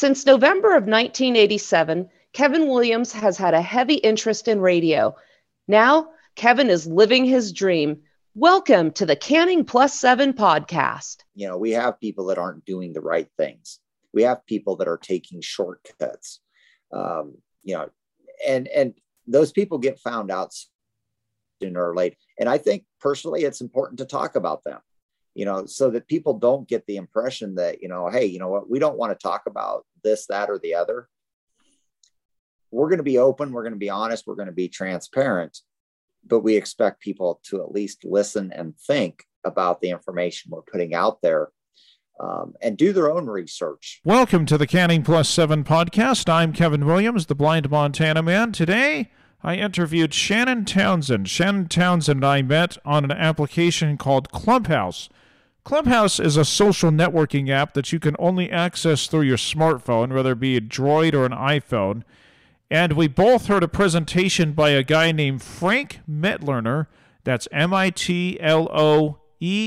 Since November of 1987, Kevin Williams has had a heavy interest in radio. Now, Kevin is living his dream. Welcome to the Canning Plus 7 podcast. You know, we have people that aren't doing the right things. We have people that are taking shortcuts. And those people get found out sooner or later. And I think personally, it's important to talk about them, so that people don't get the impression that, hey, you know what, we don't want to talk about this, that, or the other. We're going to be open. We're going to be honest. We're going to be transparent, but we expect people to at least listen and think about the information we're putting out there. And do their own research. Welcome to the Canning Plus 7 podcast. I'm Kevin Williams, the Blind Montana Man. Today, I interviewed Shannon Townsend. Shannon Townsend and I met on an application called Clubhouse. Clubhouse is a social networking app that you can only access through your smartphone, whether it be a Droid or an iPhone. And we both heard a presentation by a guy named Frank Metlerner. That's Mitloener,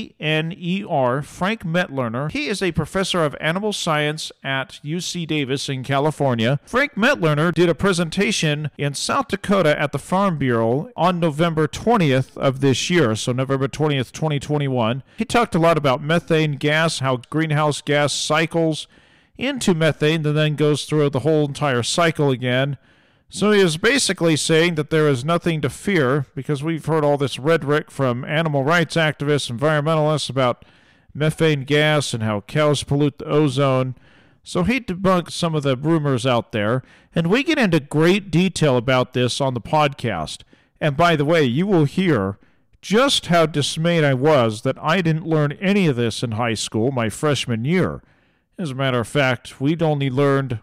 Frank Metlerner. He is a professor of animal science at UC Davis in California. Frank Metlerner did a presentation in South Dakota at the Farm Bureau on November 20th of this year, so November 20th, 2021. He talked a lot about methane gas, how greenhouse gas cycles into methane and then goes through the whole entire cycle again. So he is basically saying that there is nothing to fear because we've heard all this rhetoric from animal rights activists, environmentalists about methane gas and how cows pollute the ozone. So he debunked some of the rumors out there, and we get into great detail about this on the podcast. And by the way, you will hear just how dismayed I was that I didn't learn any of this in high school my freshman year. As a matter of fact, we'd only learned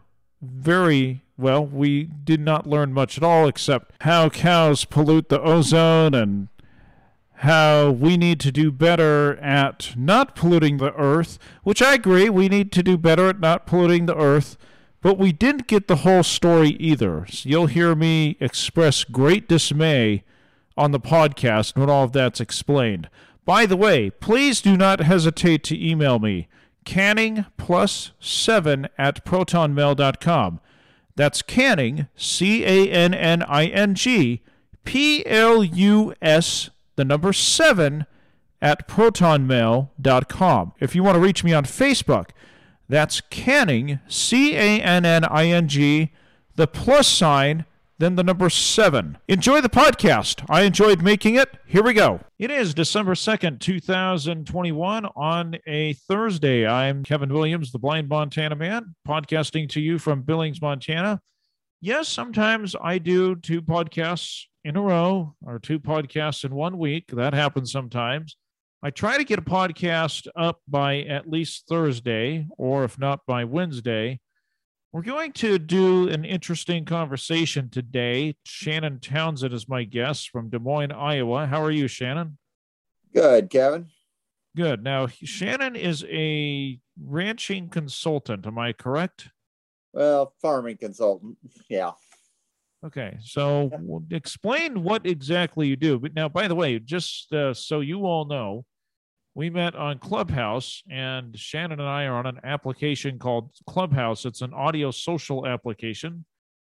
we did not learn much at all except how cows pollute the ozone and how we need to do better at not polluting the earth, which I agree, we need to do better at not polluting the earth, but we didn't get the whole story either. So you'll hear me express great dismay on the podcast when all of that's explained. By the way, please do not hesitate to email me, canningplus7@protonmail.com. That's Canning, Canning, PLUS, the number 7, at protonmail.com. If you want to reach me on Facebook, that's Canning, Canning, the plus sign, then the number 7. Enjoy the podcast. I enjoyed making it. Here we go. It is December 2nd, 2021 on a Thursday. I'm Kevin Williams, the Blind Montana Man, podcasting to you from Billings, Montana. Yes, sometimes I do 2 podcasts in a row or 2 podcasts in 1 week. That happens sometimes. I try to get a podcast up by at least Thursday, or if not by Wednesday. We're going to do an interesting conversation today. Shannon Townsend is my guest from Des Moines, Iowa. How are you, Shannon? Good, Kevin. Good. Now, Shannon is a ranching consultant. Am I correct? Well, farming consultant. Yeah. Okay. So explain what exactly you do. But now, by the way, just so you all know, we met on Clubhouse, and Shannon and I are on an application called Clubhouse. It's an audio social application.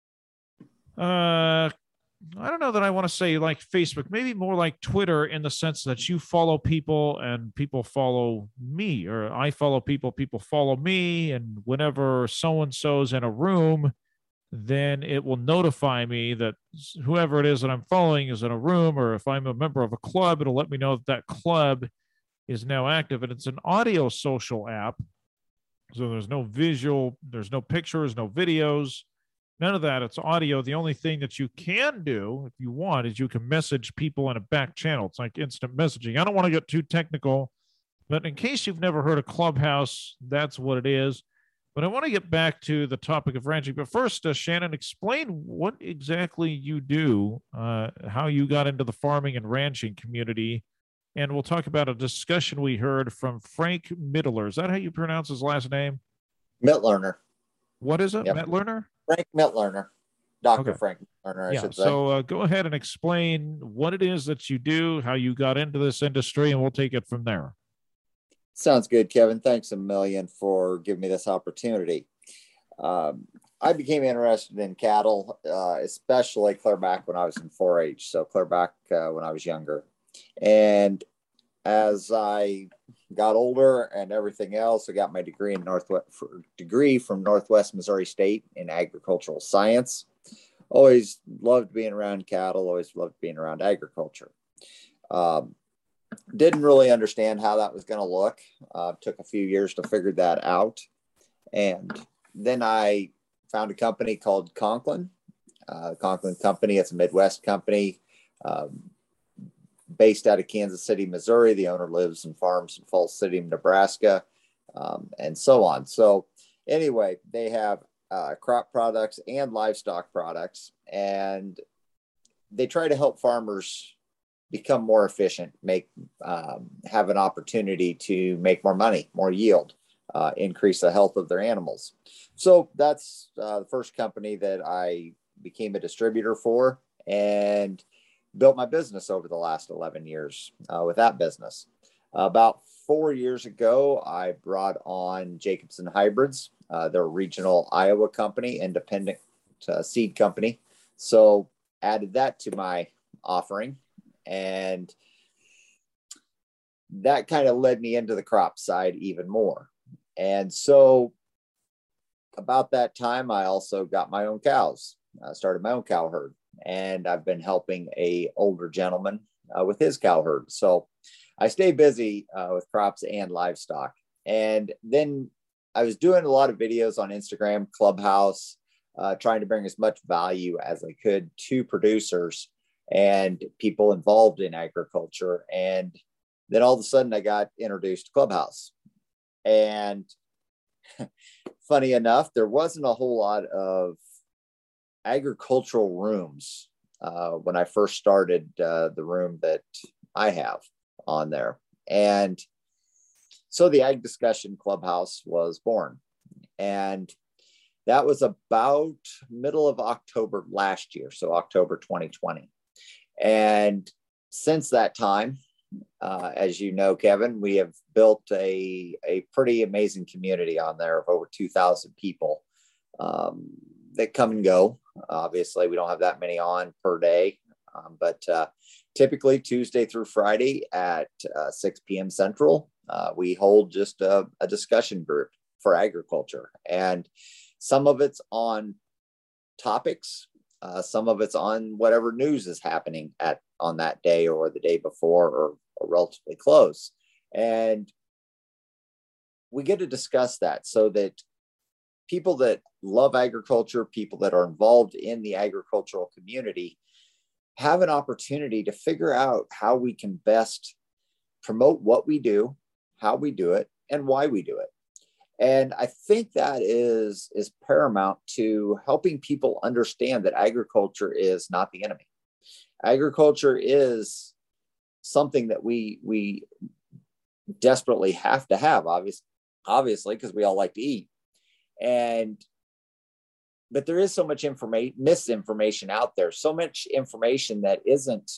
I don't know that I want to say like Facebook, maybe more like Twitter in the sense that you follow people and people follow me, or I follow people, people follow me. And whenever so-and-so's in a room, then it will notify me that whoever it is that I'm following is in a room, or if I'm a member of a club, it'll let me know that that club is now active. And it's an audio social app. So there's no visual, there's no pictures, no videos, none of that. It's audio. The only thing that you can do if you want is you can message people in a back channel. It's like instant messaging. I don't want to get too technical, but in case you've never heard of Clubhouse, that's what it is. But I want to get back to the topic of ranching. But first, Shannon, explain what exactly you do, how you got into the farming and ranching community. And we'll talk about a discussion we heard from Frank Mittler. Is that how you pronounce his last name? Metlerner. What is it? Yep. Metlerner? Frank Metlerner. Dr. Okay. Frank Metlerner, I should say. So go ahead and explain what it is that you do, how you got into this industry, and we'll take it from there. Sounds good, Kevin. Thanks a million for giving me this opportunity. I became interested in cattle, especially clear back when I was in 4-H. So clear back when I was younger. And as I got older and everything else, I got my degree from Northwest Missouri State in agricultural science. Always loved being around cattle, always loved being around agriculture. Didn't really understand how that was going to look. Took a few years to figure that out. And then I found a company called Conklin. Conklin Company, it's a Midwest company based out of Kansas City, Missouri. The owner lives and farms in Falls City, Nebraska, and so on. So anyway, they have crop products and livestock products, and they try to help farmers become more efficient, have an opportunity to make more money, more yield, increase the health of their animals. So that's the first company that I became a distributor for, and built my business over the last 11 years with that business. About 4 years ago, I brought on Jacobson Hybrids. They're a regional Iowa company, independent seed company. So added that to my offering, and that kind of led me into the crop side even more. And so about that time, I also got my own cows. I started my own cow herd, and I've been helping a older gentleman with his cow herd. So I stay busy with crops and livestock. And then I was doing a lot of videos on Instagram, Clubhouse, trying to bring as much value as I could to producers and people involved in agriculture. And then all of a sudden I got introduced to Clubhouse. And funny enough, there wasn't a whole lot of agricultural rooms when I first started the room that I have on there. And so the Ag Discussion Clubhouse was born. And that was about middle of October last year, so October 2020. And since that time, as you know, Kevin, we have built a pretty amazing community on there of over 2,000 people that come and go. Obviously, we don't have that many on per day, but typically Tuesday through Friday at 6 p.m. Central, we hold just a discussion group for agriculture. And some of it's on topics, some of it's on whatever news is happening on that day or the day before or relatively close. And we get to discuss that so that people that love agriculture, people that are involved in the agricultural community have an opportunity to figure out how we can best promote what we do, how we do it, and why we do it. And I think that is paramount to helping people understand that agriculture is not the enemy. Agriculture is something that we desperately have to have, obviously, because we all like to eat. But there is so much misinformation out there, so much information that isn't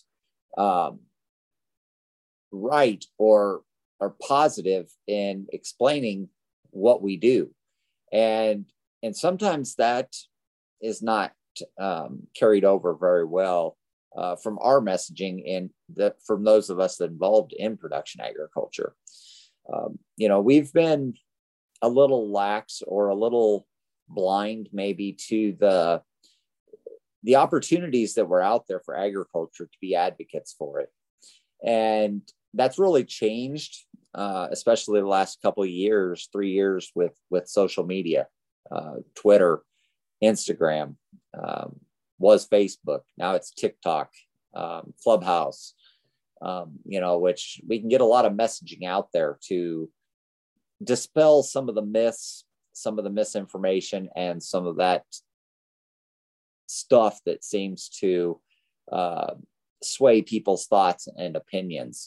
right or positive in explaining what we do. And sometimes that is not carried over very well from our messaging and from those of us that involved in production agriculture. We've been a little lax or a little blind maybe to the opportunities that were out there for agriculture to be advocates for it. And that's really changed, especially the last couple of years, 3 years with social media, Twitter, Instagram, was Facebook. Now it's TikTok, Clubhouse, which we can get a lot of messaging out there to dispel some of the myths, some of the misinformation, and some of that stuff that seems to sway people's thoughts and opinions.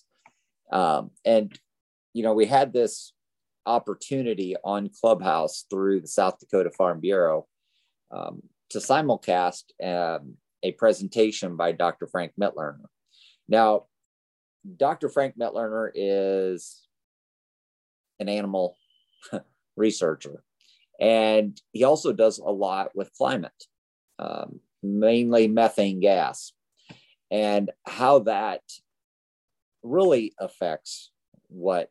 We had this opportunity on Clubhouse through the South Dakota Farm Bureau to simulcast a presentation by Dr. Frank Mitlerner. Now, Dr. Frank Mitlerner is an animal researcher, And he also does a lot with climate, mainly methane gas, and how that really affects what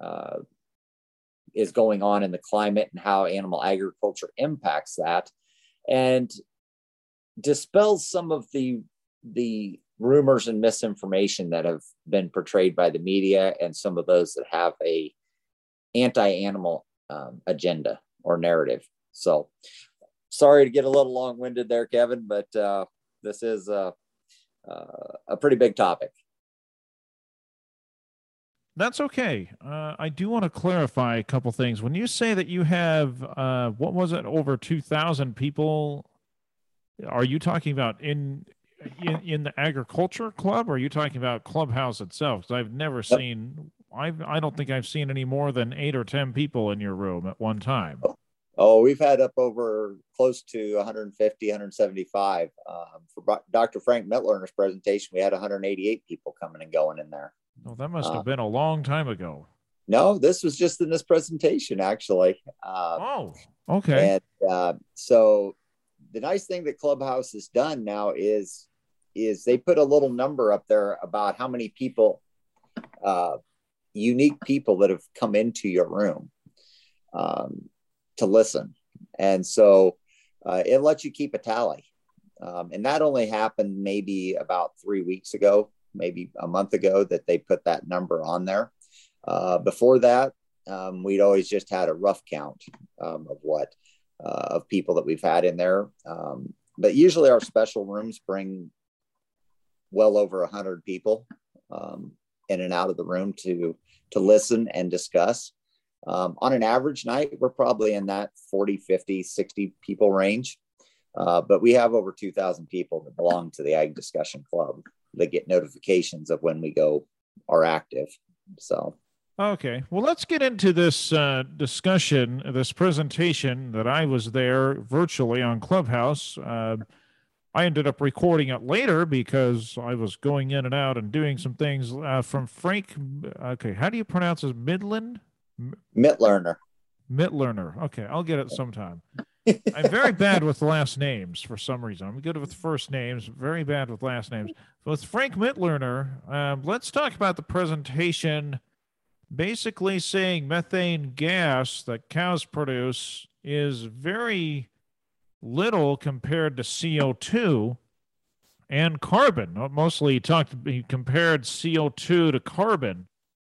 is going on in the climate and how animal agriculture impacts that, and dispels some of the rumors and misinformation that have been portrayed by the media and some of those that have a anti-animal agenda or narrative. So sorry to get a little long-winded there, Kevin, but this is a pretty big topic. That's okay. I do want to clarify a couple things. When you say that you have, what was it, over 2,000 people, are you talking about in the agriculture club, or are you talking about Clubhouse itself? Because I've never seen, I don't think I've seen any more than 8 or 10 people in your room at one time. Oh, we've had up over close to 150, 175. For Dr. Frank Mitlerner's presentation, we had 188 people coming and going in there. Oh, that must have been a long time ago. No, this was just in this presentation, actually. Oh, okay. And so the nice thing that Clubhouse has done now is they put a little number up there about how many people, unique people that have come into your room to listen. And so it lets you keep a tally. And that only happened maybe about 3 weeks ago, maybe a month ago, that they put that number on there. Before that, we'd always just had a rough count of people that we've had in there. But usually our special rooms bring well over 100 people in and out of the room to listen and discuss. On an average night, we're probably in that 40, 50, 60 people range. But we have over 2,000 people that belong to the Ag Discussion Club that get notifications of when we are active. So. Okay, well, let's get into this discussion, this presentation that I was there virtually on Clubhouse. I ended up recording it later because I was going in and out and doing some things from Frank. Okay, how do you pronounce his Midland? Mitlerner. Mitlerner. Okay, I'll get it sometime. I'm very bad with last names for some reason. I'm good with first names, very bad with last names. So it's Frank Mitlerner. Let's talk about the presentation. Basically saying methane gas that cows produce is very little compared to CO2 and carbon. Mostly he compared CO2 to carbon.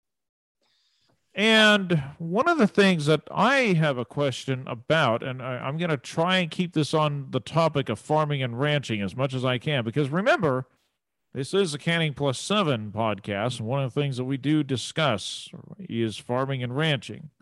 And one of the things that I have a question about, and I'm going to try and keep this on the topic of farming and ranching as much as I can, because remember, this is a Canning Plus 7 podcast, and one of the things that we do discuss is farming and ranching.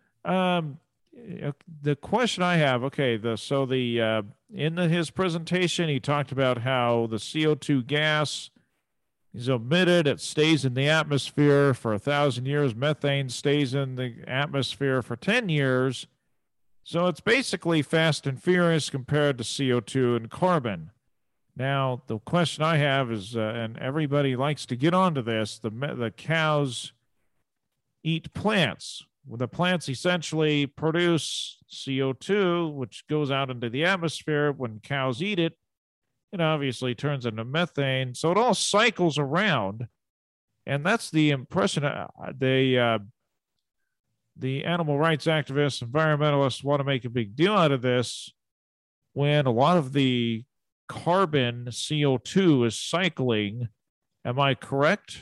The question I have, in his presentation, he talked about how the CO2 gas is emitted, it stays in the atmosphere for 1,000 years. Methane stays in the atmosphere for 10 years. So it's basically fast and furious compared to CO2 and carbon. Now, the question I have is, and everybody likes to get onto this, the cows eat plants. The plants essentially produce CO2, which goes out into the atmosphere. When cows eat it, it obviously turns into methane. So it all cycles around. And that's the impression. The animal rights activists, environmentalists want to make a big deal out of this when a lot of the carbon CO2 is cycling. Am I correct?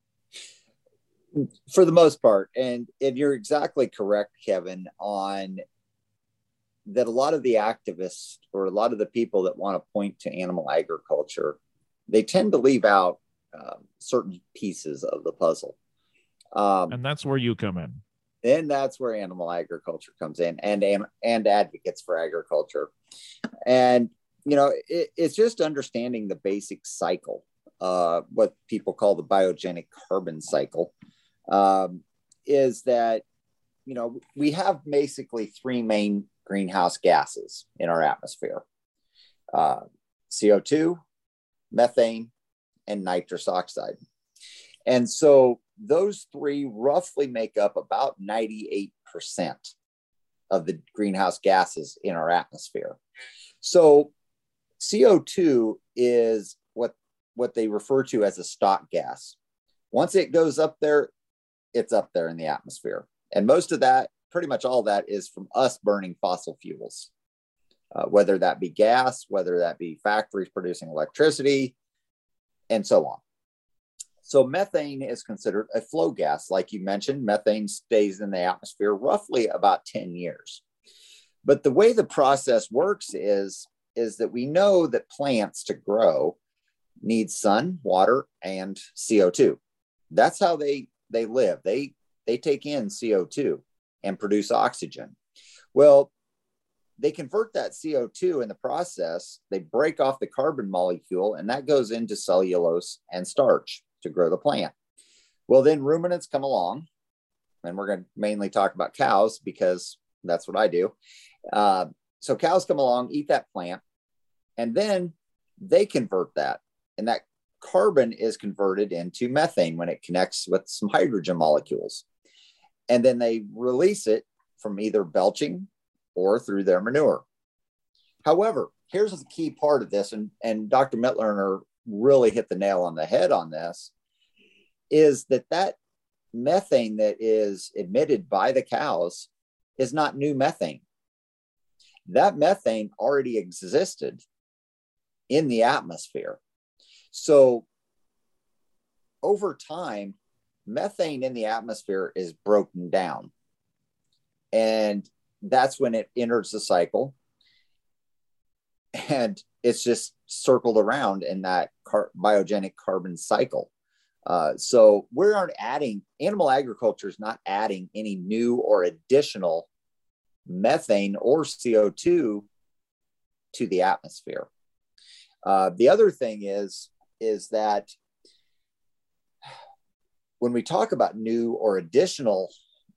For the most part. And you're exactly correct, Kevin, on that. A lot of the activists or a lot of the people that want to point to animal agriculture, they tend to leave out certain pieces of the puzzle. And that's where you come in. And that's where animal agriculture comes in, and advocates for agriculture. And, it's just understanding the basic cycle, what people call the biogenic carbon cycle, is that, we have basically 3 main greenhouse gases in our atmosphere: CO2, methane, and nitrous oxide. And so those 3 roughly make up about 98% of the greenhouse gases in our atmosphere. So CO2 is what they refer to as a stock gas. Once it goes up there, it's up there in the atmosphere. And most of that, pretty much all that, is from us burning fossil fuels, whether that be gas, whether that be factories producing electricity, and so on. So methane is considered a flow gas. Like you mentioned, methane stays in the atmosphere roughly about 10 years. But the way the process works is that we know that plants to grow need sun, water, and CO2. That's how they live. They take in CO2 and produce oxygen. Well, they convert that CO2 in the process. They break off the carbon molecule, and that goes into cellulose and starch to grow the plant. Well, then ruminants come along, and we're going to mainly talk about cows because that's what I do. So cows come along, eat that plant, and then they convert that. And that carbon is converted into methane when it connects with some hydrogen molecules. And then they release it from either belching or through their manure. However, here's the key part of this, and Dr. Mitloehner really hit the nail on the head on this, is that methane that is emitted by the cows is not new methane. That methane already existed in the atmosphere. So over time, methane in the atmosphere is broken down. And that's when it enters the cycle. And it's just circled around in that biogenic carbon cycle. So we aren't adding, animal agriculture is not adding any new or additional methane or CO2 to the atmosphere. The other thing is that when we talk about new or additional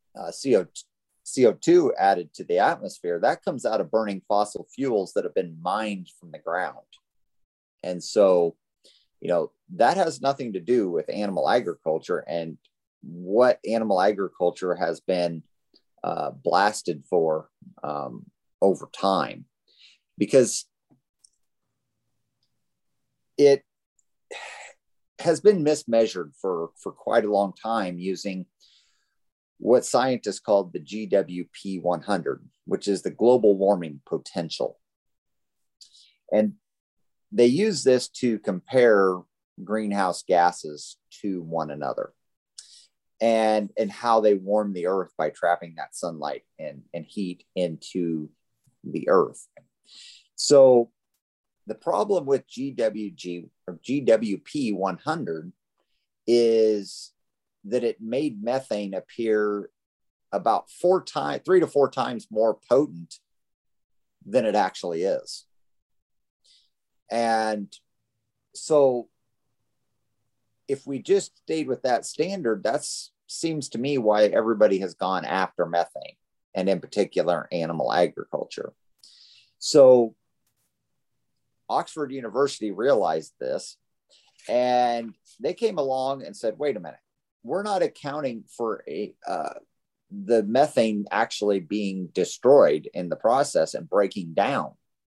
CO2 added to the atmosphere, that comes out of burning fossil fuels that have been mined from the ground. And so, that has nothing to do with animal agriculture and what animal agriculture has been blasted for over time, because it has been mismeasured for quite a long time using what scientists called the GWP 100, which is the global warming potential. And they use this to compare greenhouse gases to one another and how they warm the earth by trapping that sunlight and heat into the earth. So the problem with GWP 100 is that it made methane appear about 3 to 4 times more potent than it actually is. And so if we just stayed with that standard, that seems to me why everybody has gone after methane, and in particular animal agriculture. So Oxford University realized this, and they came along and said, wait a minute, we're not accounting for the methane actually being destroyed in the process and breaking down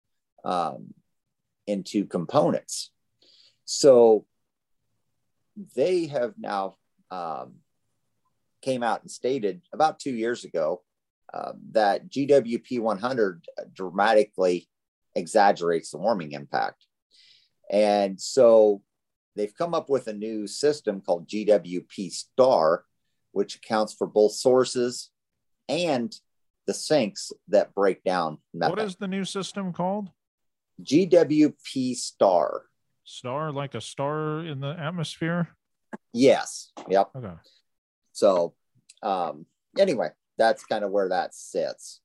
into components. So they have now came out and stated about 2 years ago that GWP 100 dramatically exaggerates the warming impact. And so they've come up with a new system called GWP star, which accounts for both sources and the sinks that break down methane. What is the new system called? GWP star. Star, like a star in the atmosphere? Yes. Yep. Okay. So anyway, that's kind of where that sits.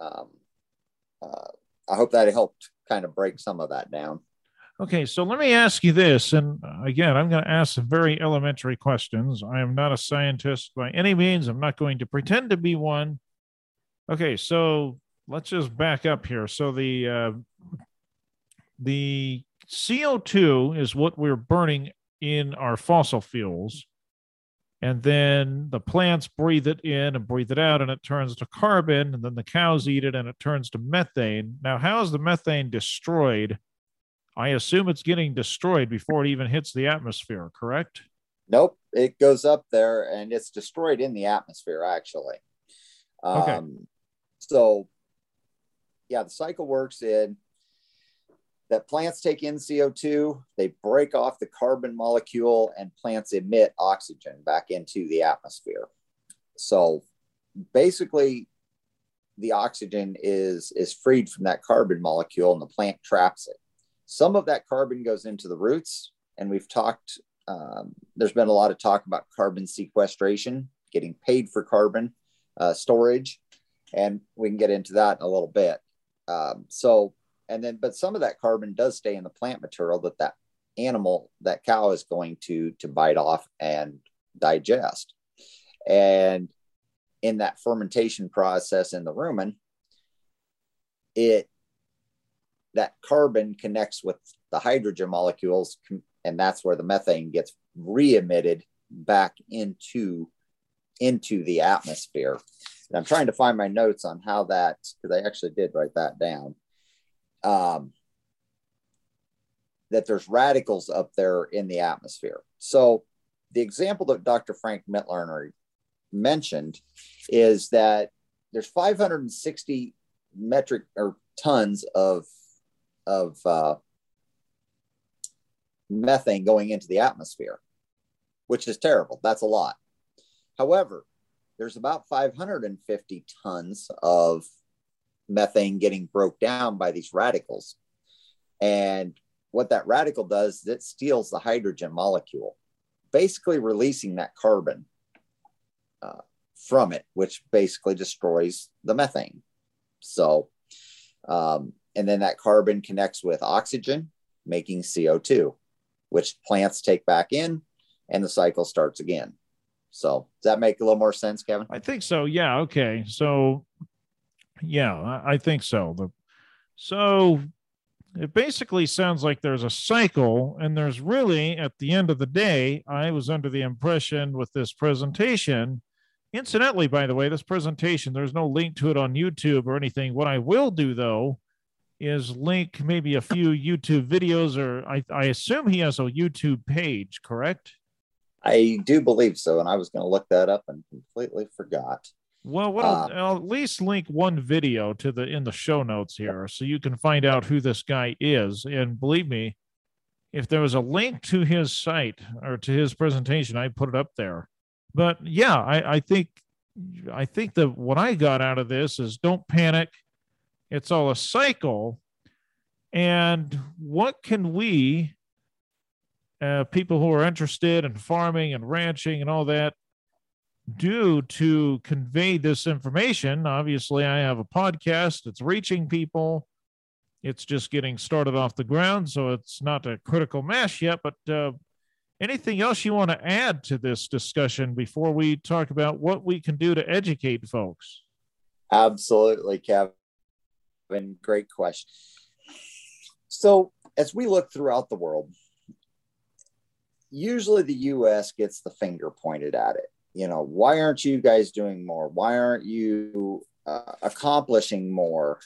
I hope that helped kind of break some of that down. Okay, so let me ask you this. And again, I'm going to ask some very elementary questions. I am not a scientist by any means. I'm not going to pretend to be one. Okay, so let's just back up here. So the CO2 is what we're burning in our fossil fuels. and then the plants breathe it in and breathe it out, and it turns to carbon, and then the cows eat it and it turns to methane. Now, how is the methane destroyed? I assume it's getting destroyed before it even hits the atmosphere, correct? Nope, it goes up there and it's destroyed in the atmosphere, actually. Okay. So, yeah, the cycle works in that plants take in CO2, they break off the carbon molecule, and plants emit oxygen back into the atmosphere. So basically, the oxygen is freed from that carbon molecule and the plant traps it. Some of that carbon goes into the roots, and we've talked, there's been a lot of talk about carbon sequestration, getting paid for carbon storage, and we can get into that in a little bit. But some of that carbon does stay in the plant material that animal, that cow, is going to bite off and digest. And in that fermentation process in the rumen, that carbon connects with the hydrogen molecules, and that's where the methane gets re-emitted back into the atmosphere. And I'm trying to find my notes on how that, because I actually did write that down, that there's radicals up there in the atmosphere. So the example that Dr. Frank Mitloehner mentioned is that there's 560 metric or tons of methane going into the atmosphere, which is terrible. That's a lot. However, there's about 550 tons of methane getting broke down by these radicals. And what that radical does is it steals the hydrogen molecule, basically releasing that carbon from it, which basically destroys the methane. So, and then that carbon connects with oxygen, making CO2, which plants take back in, and the cycle starts again. So does that make a little more sense, Kevin? I think so. Yeah. Okay. So, yeah, I think so. So it basically sounds like there's a cycle, and there's really, at the end of the day, I was under the impression with this presentation. Incidentally, by the way, this presentation, there's no link to it on YouTube or anything. What I will do, though, is link maybe a few YouTube videos, or I assume he has a YouTube page, correct? I do believe so, and I was going to look that up and completely forgot. Well, I'll at least link one video to in the show notes here, so you can find out who this guy is. And believe me, if there was a link to his site or to his presentation, I'd put it up there. But yeah, I think that what I got out of this is don't panic. It's all a cycle. And what can we, people who are interested in farming and ranching and all that, do to convey this information? Obviously, I have a podcast. It's reaching people. It's just getting started off the ground, so it's not a critical mass yet. But anything else you want to add to this discussion before we talk about what we can do to educate folks? Absolutely, Kevin. Great question. So as we look throughout the world, usually the U.S. gets the finger pointed at it. You know, why aren't you guys doing more? Why aren't you accomplishing more,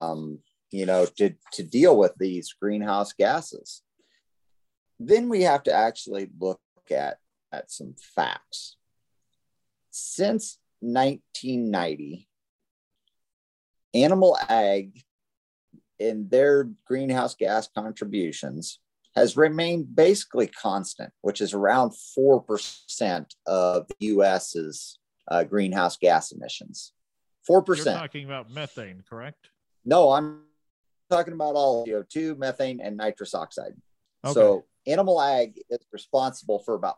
to deal with these greenhouse gases? Then we have to actually look at some facts. Since 1990, animal ag in their greenhouse gas contributions has remained basically constant, which is around 4% of the U.S.'s greenhouse gas emissions. 4%. You're talking about methane, correct? No, I'm talking about all CO2, methane, and nitrous oxide. Okay. So animal ag is responsible for about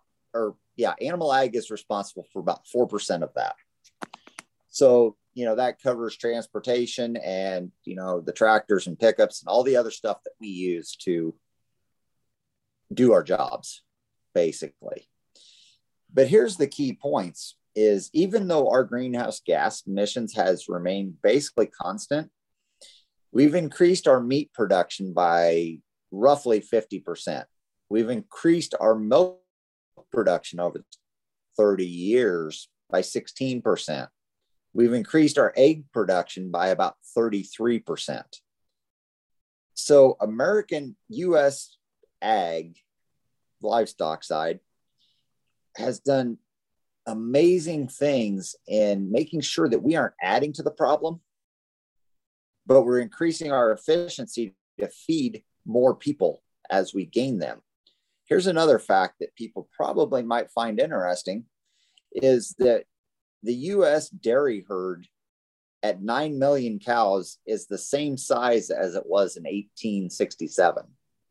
4% of that. So, that covers transportation and, the tractors and pickups and all the other stuff that we use to do our jobs, basically. But here's the key points is even though our greenhouse gas emissions has remained basically constant, we've increased our meat production by roughly 50%. We've increased our milk production over 30 years by 16%. We've increased our egg production by about 33%. So American U.S. ag, livestock side, has done amazing things in making sure that we aren't adding to the problem, but we're increasing our efficiency to feed more people as we gain them. Here's another fact that people probably might find interesting is that the U.S. dairy herd at 9 million cows is the same size as it was in 1867.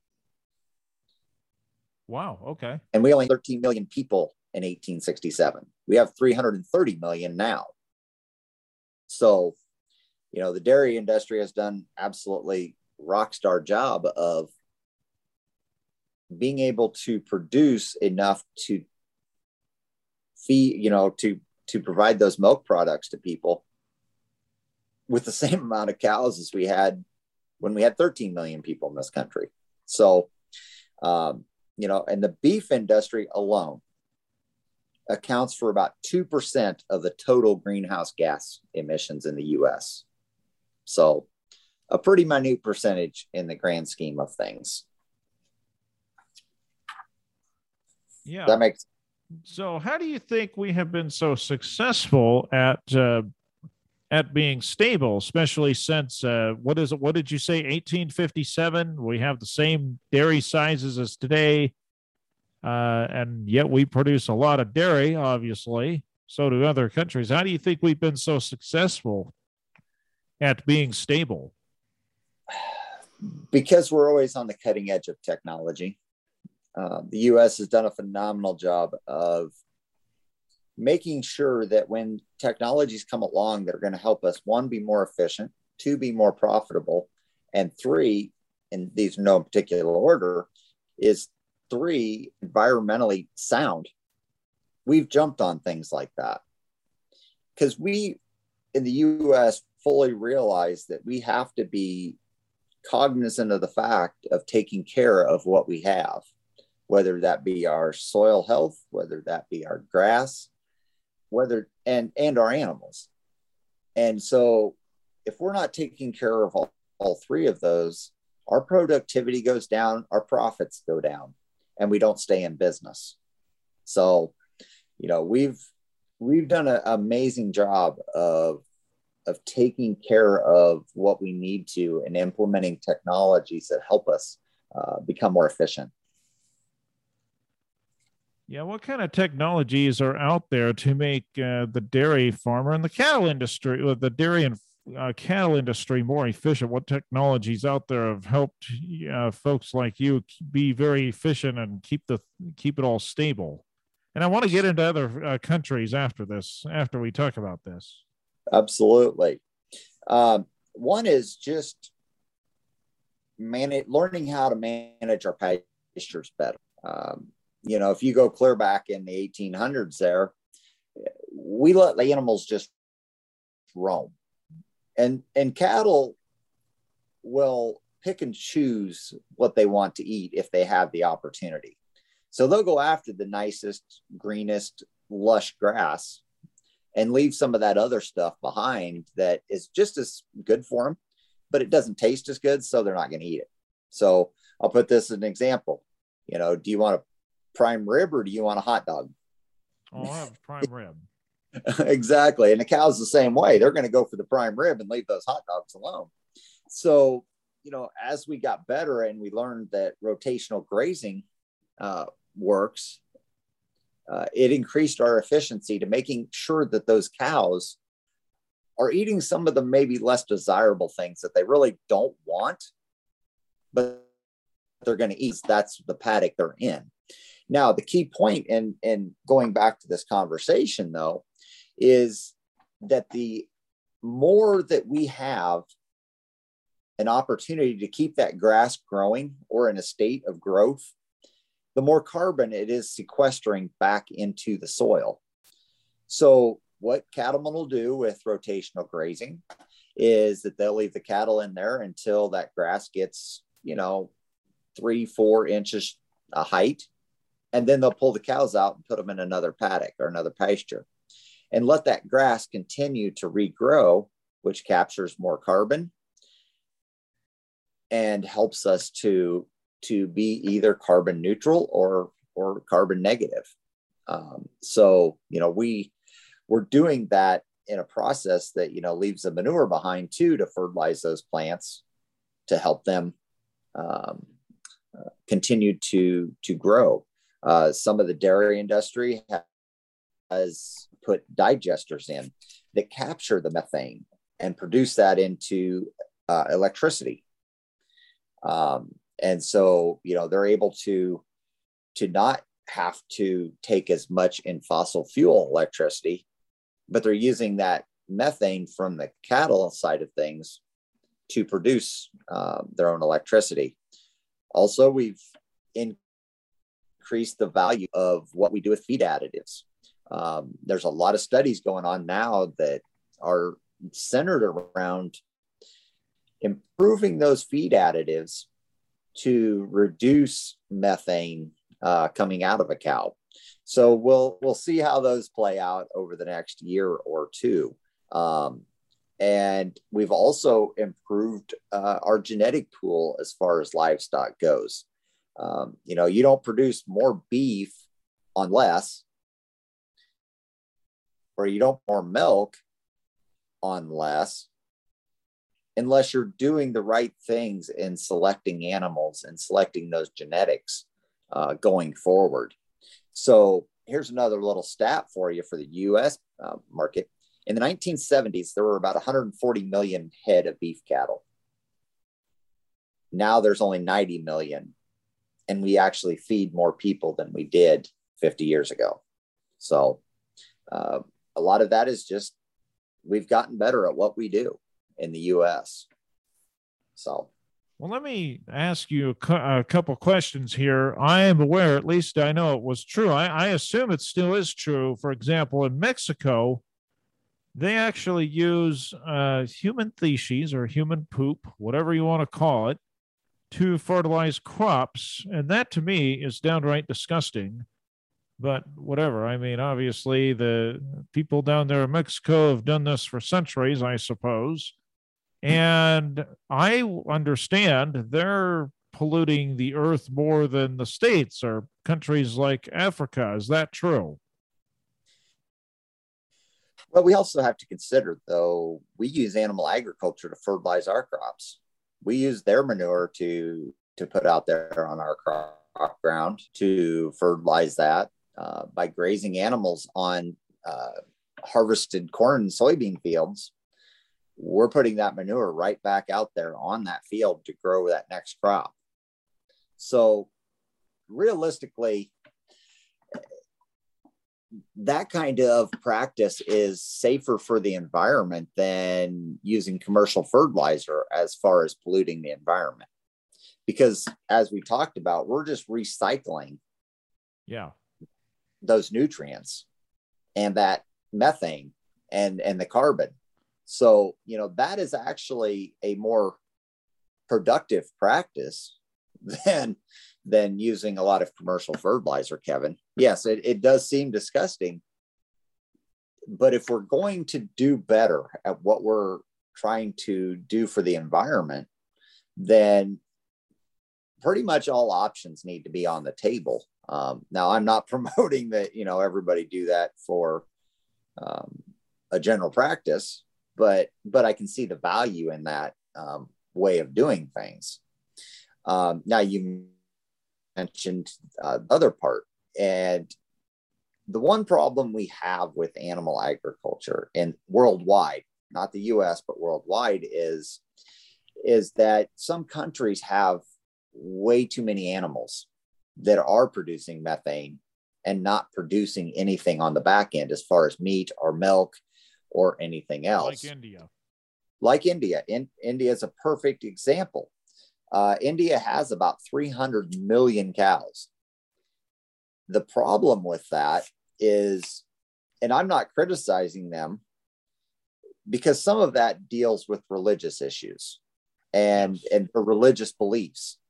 Wow. Okay. And we only had 13 million people in 1867. We have 330 million now. So, the dairy industry has done absolutely rock star job of being able to produce enough to feed, to provide those milk products to people with the same amount of cows as we had when we had 13 million people in this country. So, and the beef industry alone accounts for about 2% of the total greenhouse gas emissions in the US. So a pretty minute percentage in the grand scheme of things. Yeah. That makes. So how do you think we have been so successful at being stable, especially since what did you say, 1857? We have the same dairy sizes as today, and yet we produce a lot of dairy, obviously. So do other countries. How do you think we've been so successful at being stable? Because we're always on the cutting edge of technology. The U.S. has done a phenomenal job of making sure that when technologies come along that are going to help us, one, be more efficient, two, be more profitable, and three, and these are no particular order, is three, environmentally sound. We've jumped on things like that because we in the U.S. fully realize that we have to be cognizant of the fact of taking care of what we have, whether that be our soil health, whether that be our grass, and our animals. And so if we're not taking care of all three of those, our productivity goes down, our profits go down, and we don't stay in business. So, we've done an amazing job of taking care of what we need to and implementing technologies that help us become more efficient. Yeah, what kind of technologies are out there to make the dairy farmer and the cattle industry, or the dairy and cattle industry, more efficient? What technologies out there have helped folks like you be very efficient and keep it all stable? And I want to get into other countries after we talk about this. Absolutely. One is just learning how to manage our pastures better. If you go clear back in the 1800s there, we let the animals just roam. And cattle will pick and choose what they want to eat if they have the opportunity. So they'll go after the nicest, greenest, lush grass and leave some of that other stuff behind that is just as good for them, but it doesn't taste as good, so they're not going to eat it. So I'll put this as an example. Do you want a prime rib or do you want a hot dog? I'll have a prime rib. Exactly. And the cow's the same way. They're going to go for the prime rib and leave those hot dogs alone. So, as we got better and we learned that rotational grazing works, it increased our efficiency to making sure that those cows are eating some of the maybe less desirable things that they really don't want, but they're going to eat. That's the paddock they're in. Now, the key point in going back to this conversation, though, is that the more that we have an opportunity to keep that grass growing or in a state of growth, the more carbon it is sequestering back into the soil. So what cattlemen will do with rotational grazing is that they'll leave the cattle in there until that grass gets, 3-4 inches a height. And then they'll pull the cows out and put them in another paddock or another pasture and let that grass continue to regrow, which captures more carbon and helps us to be either carbon neutral or carbon negative. So, we're doing that in a process that, leaves the manure behind too, to fertilize those plants, to help them continue to grow. Some of the dairy industry has put digesters in that capture the methane and produce that into electricity. And so, they're able to not have to take as much in fossil fuel electricity, but they're using that methane from the cattle side of things to produce their own electricity. Also, we've increased the value of what we do with feed additives. There's a lot of studies going on now that are centered around improving those feed additives to reduce methane coming out of a cow. So we'll see how those play out over the next year or two. And we've also improved our genetic pool as far as livestock goes. You don't produce more beef on less, or you don't more milk on less, unless you're doing the right things in selecting animals and selecting those genetics going forward. So here's another little stat for you for the U.S. Market. In the 1970s, there were about 140 million head of beef cattle. Now there's only 90 million, and we actually feed more people than we did 50 years ago. So a lot of that is just we've gotten better at what we do in the U.S. So. Well, let me ask you a couple questions here. I am aware, at least I know it was true. I assume it still is true. For example, in Mexico, they actually use human feces or human poop, whatever you want to call it, to fertilize crops. And that to me is downright disgusting. But whatever. I mean, obviously, the people down there in Mexico have done this for centuries, I suppose. And I understand they're polluting the earth more than the States or countries like Africa. Is that true? Well, we also have to consider, though, we use animal agriculture to fertilize our crops. We use their manure to put out there on our crop ground to fertilize that by grazing animals on harvested corn and soybean fields. We're putting that manure right back out there on that field to grow that next crop. So realistically, that kind of practice is safer for the environment than using commercial fertilizer as far as polluting the environment. Because as we talked about, we're just recycling those nutrients and that methane and the carbon. So, that is actually a more productive practice than using a lot of commercial fertilizer, Kevin. Yes, it does seem disgusting. But if we're going to do better at what we're trying to do for the environment, then pretty much all options need to be on the table. Now, I'm not promoting that, everybody do that for a general practice, but I can see the value in that way of doing things. Now, you mentioned the other part, and the one problem we have with animal agriculture and worldwide, not the US, but worldwide, is that some countries have way too many animals that are producing methane and not producing anything on the back end as far as meat or milk or anything else. Like India. India is a perfect example. India has about 300 million cows. The problem with that is, and I'm not criticizing them, because some of that deals with religious issues and for religious beliefs.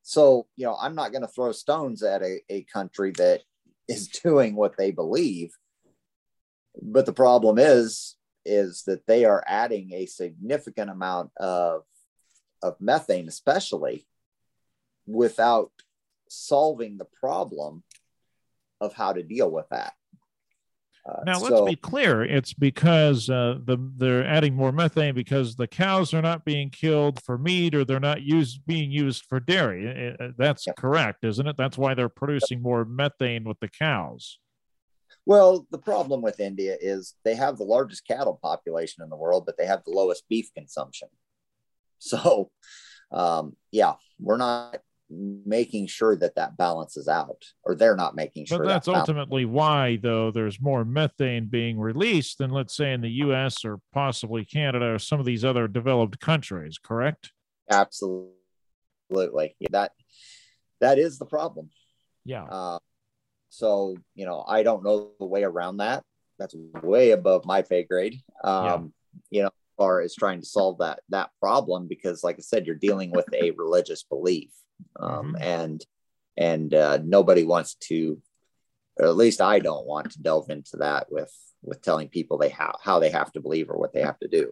So, I'm not going to throw stones at a country that is doing what they believe. But the problem is that they are adding a significant amount of methane, especially, without solving the problem of how to deal with that. Now, let's be clear. It's because they're adding more methane because the cows are not being killed for meat, or they're not being used for dairy. That's correct, isn't it? That's why they're producing more methane with the cows. Well, the problem with India is they have the largest cattle population in the world, but they have the lowest beef consumption. So, we're not making sure that balances out, or they're not making sure. But that's ultimately why, though, there's more methane being released than, let's say, in the U.S. or possibly Canada or some of these other developed countries, correct? Absolutely. That is the problem. Yeah. So, I don't know the way around that. That's way above my pay grade. As far as trying to solve that problem, because, like I said, you're dealing with a religious belief. And nobody wants to, or at least I don't want to delve into that with telling people how they have to believe or what they have to do.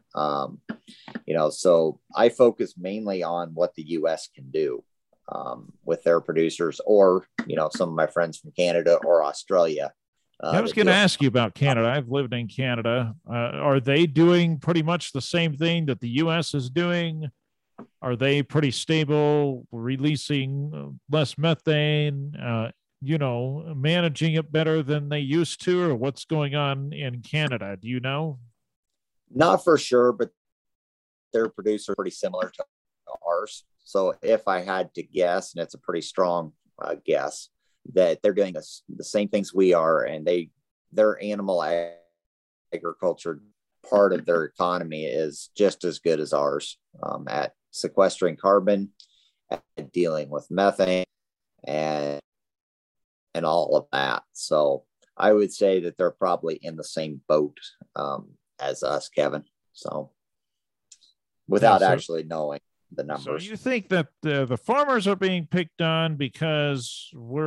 So I focus mainly on what the U.S. can do with their producers, or, some of my friends from Canada or Australia. I was going to ask you about Canada. I've lived in Canada. Are they doing pretty much the same thing that the U.S. is doing? Are they pretty stable, releasing less methane, managing it better than they used to, or what's going on in Canada? Do you know? Not for sure, but their producers are pretty similar to ours. So if I had to guess, and it's a pretty strong guess, that they're doing the same things we are, and their animal agriculture part of their economy is just as good as ours at sequestering carbon, at dealing with methane, and all of that. So I would say that they're probably in the same boat as us, Kevin. So without actually knowing the numbers. So you think that the farmers are being picked on because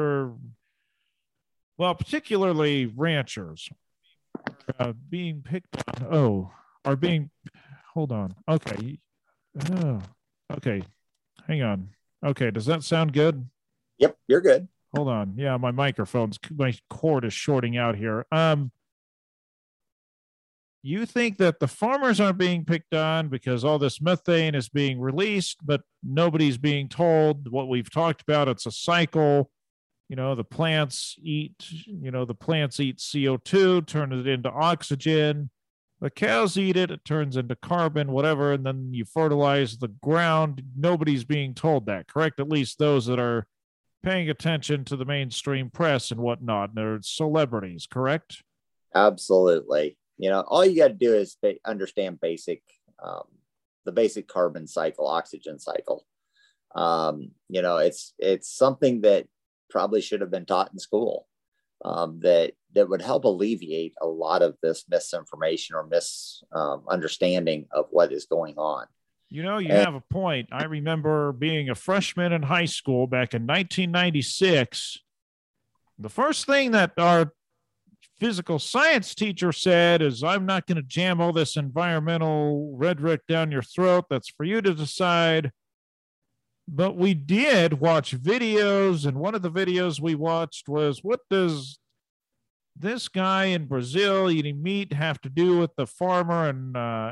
particularly ranchers being picked on. Hold on. Okay. Okay. Hang on. Okay. Does that sound good? Yep. You're good. Hold on. Yeah. My cord is shorting out here. You think that the farmers aren't being picked on because all this methane is being released, but nobody's being told what we've talked about. It's a cycle. The plants eat CO2, turn it into oxygen. The cows eat it, it turns into carbon, whatever, and then you fertilize the ground. Nobody's being told that, correct? At least those that are paying attention to the mainstream press and whatnot. They're celebrities, correct? Absolutely. All you got to do is understand the basic carbon cycle, oxygen cycle. It's something that probably should have been taught in school, that would help alleviate a lot of this misinformation or misunderstanding of what is going on. You have a point. I remember being a freshman in high school back in 1996. The first thing that our physical science teacher said is, I'm not going to jam all this environmental rhetoric down your throat. That's for you to decide. But we did watch videos, and one of the videos we watched was, what does this guy in Brazil eating meat have to do with the farmer in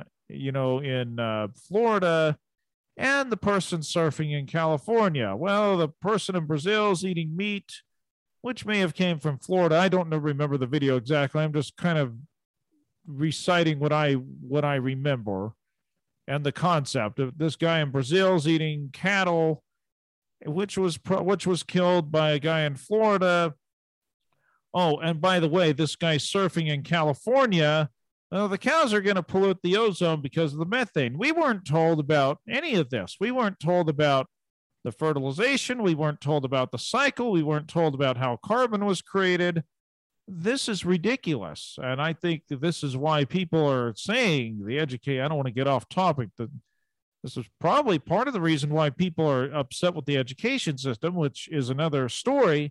Florida and the person surfing in California? Well, the person in Brazil is eating meat, which may have came from Florida. I don't remember the video exactly. I'm just kind of reciting what I remember. And the concept of this guy in Brazil is eating cattle, which was killed by a guy in Florida. Oh, and by the way, this guy surfing in California, the cows are going to pollute the ozone because of the methane. We weren't told about any of this. We weren't told about the fertilization. We weren't told about the cycle. We weren't told about how carbon was created. This is ridiculous. And I think that this is why people are saying I don't want to get off topic. The This is probably part of the reason why people are upset with the education system, which is another story.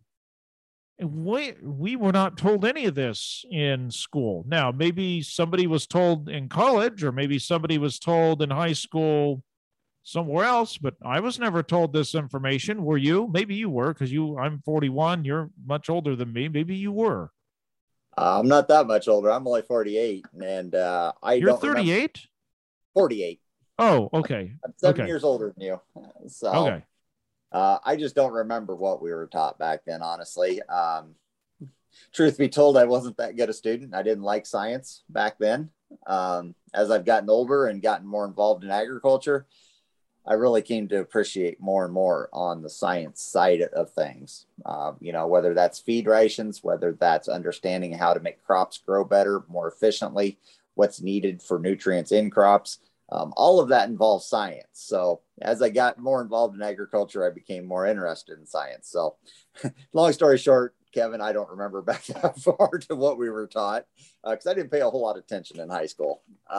We were not told any of this in school. Now, maybe somebody was told in college, or maybe somebody was told in high school somewhere else, but I was never told this information. Were you? Maybe you were, because I'm 41. You're much older than me. Maybe you were. I'm not that much older. I'm only 48, and You're 38? 48. Oh, okay. I'm 7 years older than you. So okay. I just don't remember what we were taught back then, honestly. Truth be told, I wasn't that good a student. I didn't like science back then. As I've gotten older and gotten more involved in agriculture, I really came to appreciate more and more on the science side of things. Whether that's feed rations, whether that's understanding how to make crops grow better, more efficiently, what's needed for nutrients in crops. All of that involves science. So as I got more involved in agriculture, I became more interested in science. So long story short, Kevin, I don't remember back that far to what we were taught because I didn't pay a whole lot of attention in high school.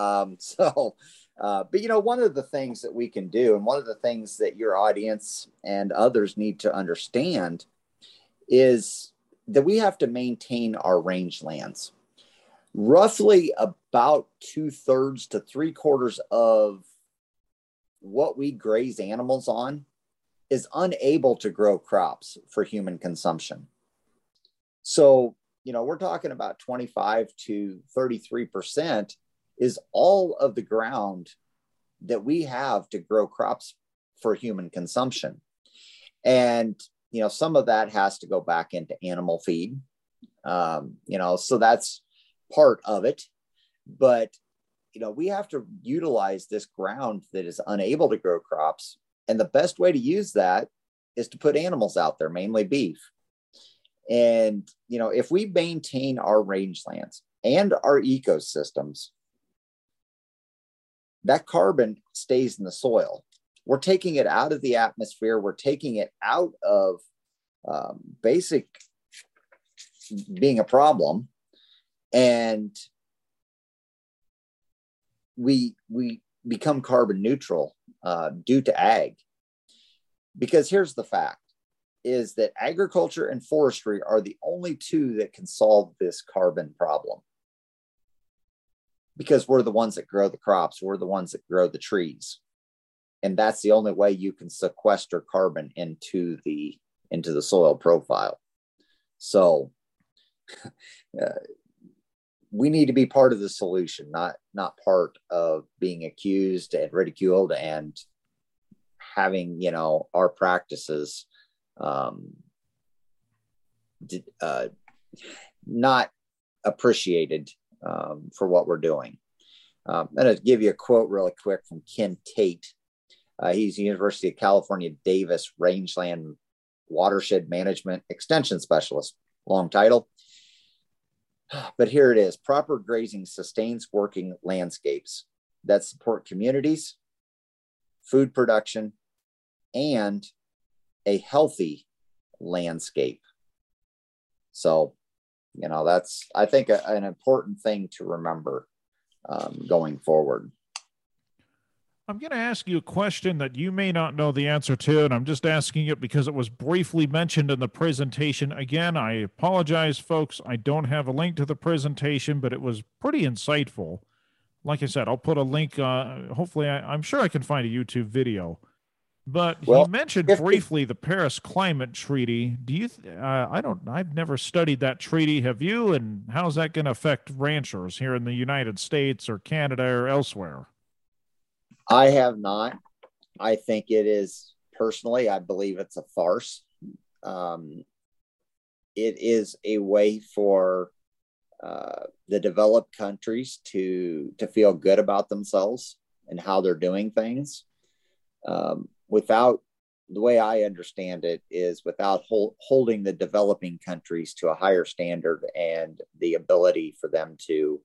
But one of the things that we can do, and one of the things that your audience and others need to understand, is that we have to maintain our rangelands. Roughly about 2/3 to 3/4 of what we graze animals on is unable to grow crops for human consumption. So, we're talking about 25 to 33% is all of the ground that we have to grow crops for human consumption. And, some of that has to go back into animal feed. So that's part of it. But, we have to utilize this ground that is unable to grow crops. And the best way to use that is to put animals out there, mainly beef. And, if we maintain our rangelands and our ecosystems, that carbon stays in the soil. We're taking it out of the atmosphere. We're taking it out of basic being a problem. And we become carbon neutral due to ag. Because here's the fact, is that agriculture and forestry are the only two that can solve this carbon problem. Because we're the ones that grow the crops, we're the ones that grow the trees. And that's the only way you can sequester carbon into the soil profile. So we need to be part of the solution, not part of being accused and ridiculed and having, our practices not appreciated for what we're doing. I'm going to give you a quote really quick from Ken Tate. He's the University of California, Davis Rangeland Watershed Management Extension Specialist. Long title. But here it is. Proper grazing sustains working landscapes that support communities, food production, and a healthy landscape. So, that's, I think, an important thing to remember going forward. I'm going to ask you a question that you may not know the answer to, and I'm just asking it because it was briefly mentioned in the presentation. Again, I apologize, folks. I don't have a link to the presentation, but it was pretty insightful. Like I said, I'll put a link. Hopefully, I'm sure I can find a YouTube video. But he mentioned briefly the Paris Climate Treaty. Do you? I've never studied that treaty. Have you? And how's that going to affect ranchers here in the United States or Canada or elsewhere? I have not. I think it is, personally, I believe it's a farce. It is a way for the developed countries to feel good about themselves and how they're doing things. Without, the way I understand it, is without holding the developing countries to a higher standard and the ability for them to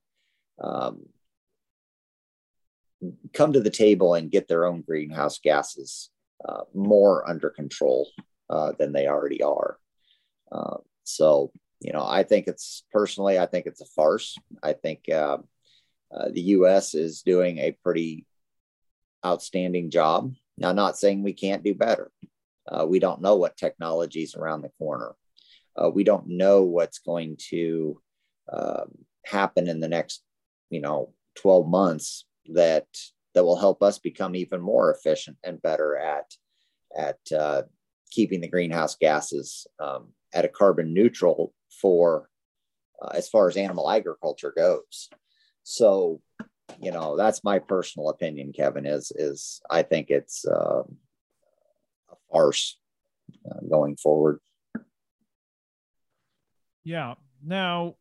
come to the table and get their own greenhouse gases more under control than they already are. So, I think it's a farce. I think the U.S. is doing a pretty outstanding job. Now, not saying we can't do better. We don't know what technology is around the corner. We don't know what's going to happen in the next, 12 months that will help us become even more efficient and better at keeping the greenhouse gases at a carbon neutral for as far as animal agriculture goes. So, that's my personal opinion, Kevin, is I think it's a farce going forward. Yeah. Now,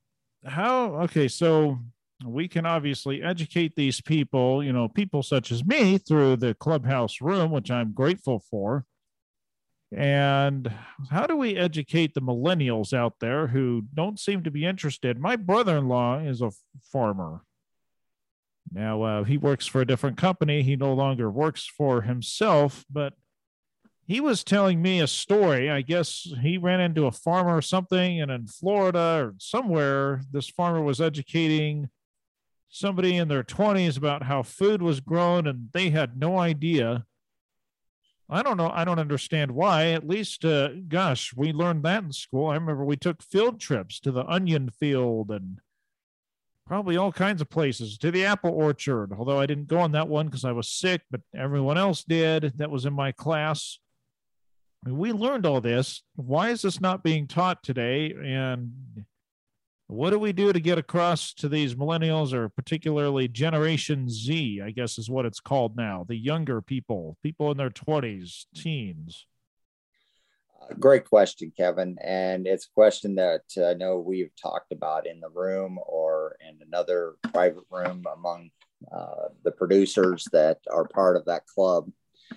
so we can obviously educate these people, people such as me through the clubhouse room, which I'm grateful for. And how do we educate the millennials out there who don't seem to be interested? My brother-in-law is a farmer. Now, he works for a different company. He no longer works for himself, but he was telling me a story. I guess he ran into a farmer or something, and in Florida or somewhere, this farmer was educating somebody in their 20s about how food was grown, and they had no idea. I don't know. I don't understand why. At least, we learned that in school. I remember we took field trips to the onion field and probably all kinds of places, to the apple orchard, although I didn't go on that one because I was sick, but everyone else did that was in my class. I mean, we learned all this. Why is this not being taught today? And what do we do to get across to these millennials, or particularly Generation Z, I guess is what it's called now, the younger people in their 20s, teens? Great question, Kevin. And it's a question that I know we've talked about in the room or in another private room among the producers that are part of that club.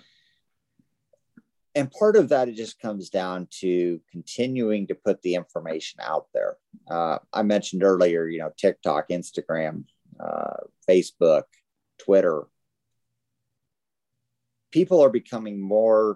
And part of that, it just comes down to continuing to put the information out there. I mentioned earlier, TikTok, Instagram, Facebook, Twitter. People are becoming more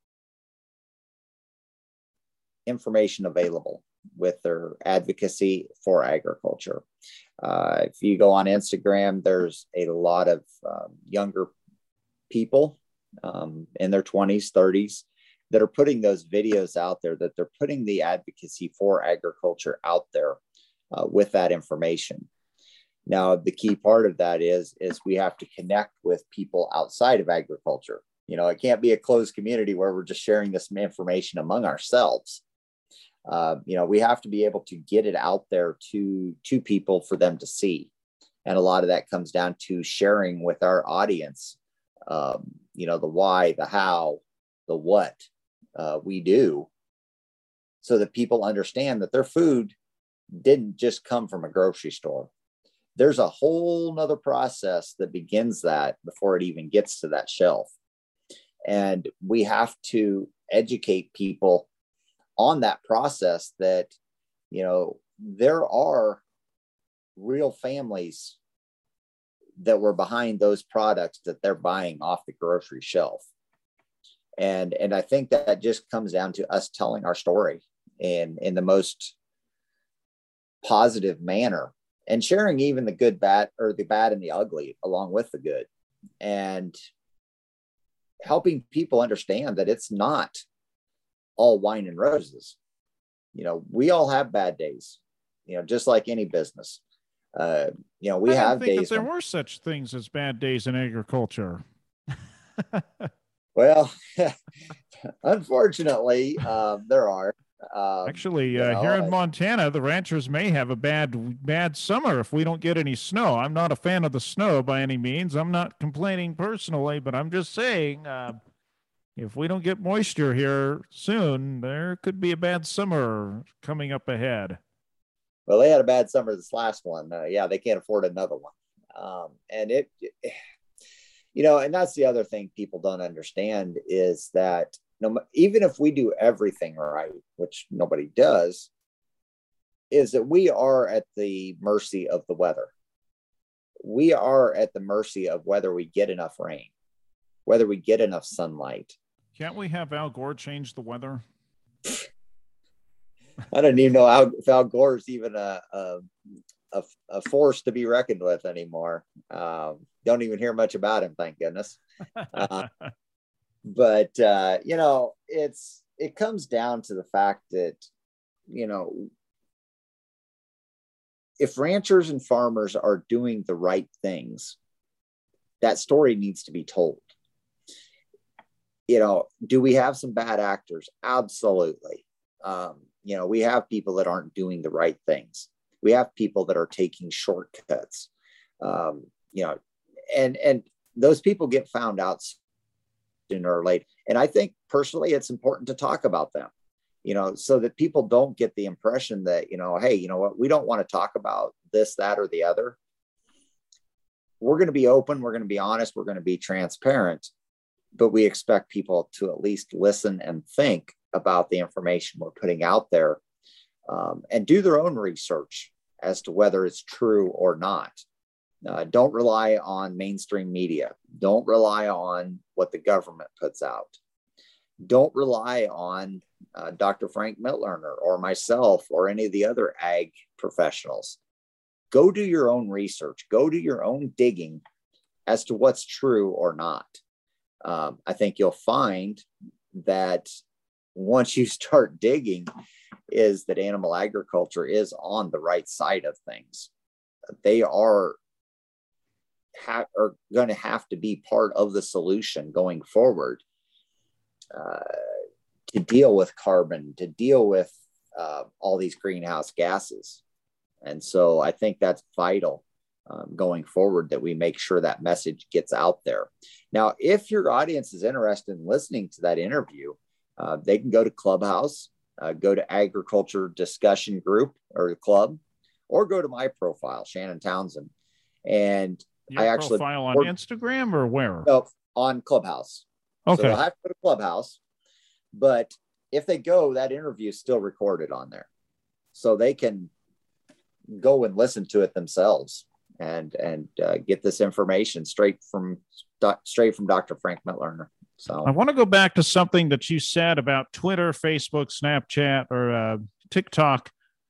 information available with their advocacy for agriculture. If you go on Instagram, there's a lot of younger people in their 20s, 30s that are putting those videos out there, that they're putting the advocacy for agriculture out there with that information. Now, the key part of that is we have to connect with people outside of agriculture. It can't be a closed community where we're just sharing this information among ourselves. We have to be able to get it out there to people for them to see. And a lot of that comes down to sharing with our audience, the why, the how, the what we do, so that people understand that their food didn't just come from a grocery store. There's a whole nother process that begins that before it even gets to that shelf. And we have to educate people on that process that, there are real families that were behind those products that they're buying off the grocery shelf. And I think that just comes down to us telling our story in the most positive manner, and sharing even the good, bad, or the bad and the ugly along with the good, and helping people understand that it's not all wine and roses. We all have bad days, just like any business. We have days. There were such things as bad days in agriculture. Well, unfortunately, there are. Actually, here in Montana, the ranchers may have a bad summer if we don't get any snow. I'm not a fan of the snow by any means. I'm not complaining personally, but I'm just saying, if we don't get moisture here soon, there could be a bad summer coming up ahead. Well, they had a bad summer this last one. They can't afford another one. And and that's the other thing people don't understand is that even if we do everything right, which nobody does, is that we are at the mercy of the weather. We are at the mercy of whether we get enough rain, whether we get enough sunlight. Can't we have Al Gore change the weather? I don't even know if Al Gore is even a force to be reckoned with anymore. Don't even hear much about him, thank goodness. Uh, but it comes down to the fact that, if ranchers and farmers are doing the right things, that story needs to be told. Do we have some bad actors? Absolutely. We have people that aren't doing the right things. We have people that are taking shortcuts. And those people get found out sooner or later. And I think personally, it's important to talk about them, so that people don't get the impression that, hey, you know what, we don't want to talk about this, that, or the other. We're going to be open. We're going to be honest. We're going to be transparent, but we expect people to at least listen and think about the information we're putting out there, and do their own research as to whether it's true or not. Don't rely on mainstream media. Don't rely on what the government puts out. Don't rely on Dr. Frank Mitlerner or myself or any of the other ag professionals. Go do your own research. Go do your own digging as to what's true or not. I think you'll find that once you start digging, is that animal agriculture is on the right side of things. They are going to have to be part of the solution going forward, to deal with carbon, to deal with all these greenhouse gases. And so I think that's vital going forward, that we make sure that message gets out there. Now, if your audience is interested in listening to that interview, they can go to Clubhouse, go to Agriculture Discussion Group or Club, or go to my profile, Shannon Townsend. And your profile on Instagram or where? No, on Clubhouse. Okay. So they'll have to go to Clubhouse, but if they go, that interview is still recorded on there, so they can go and listen to it themselves and get this information straight from Dr. Frank Mitlerner. So I want to go back to something that you said about Twitter, Facebook, Snapchat, or TikTok.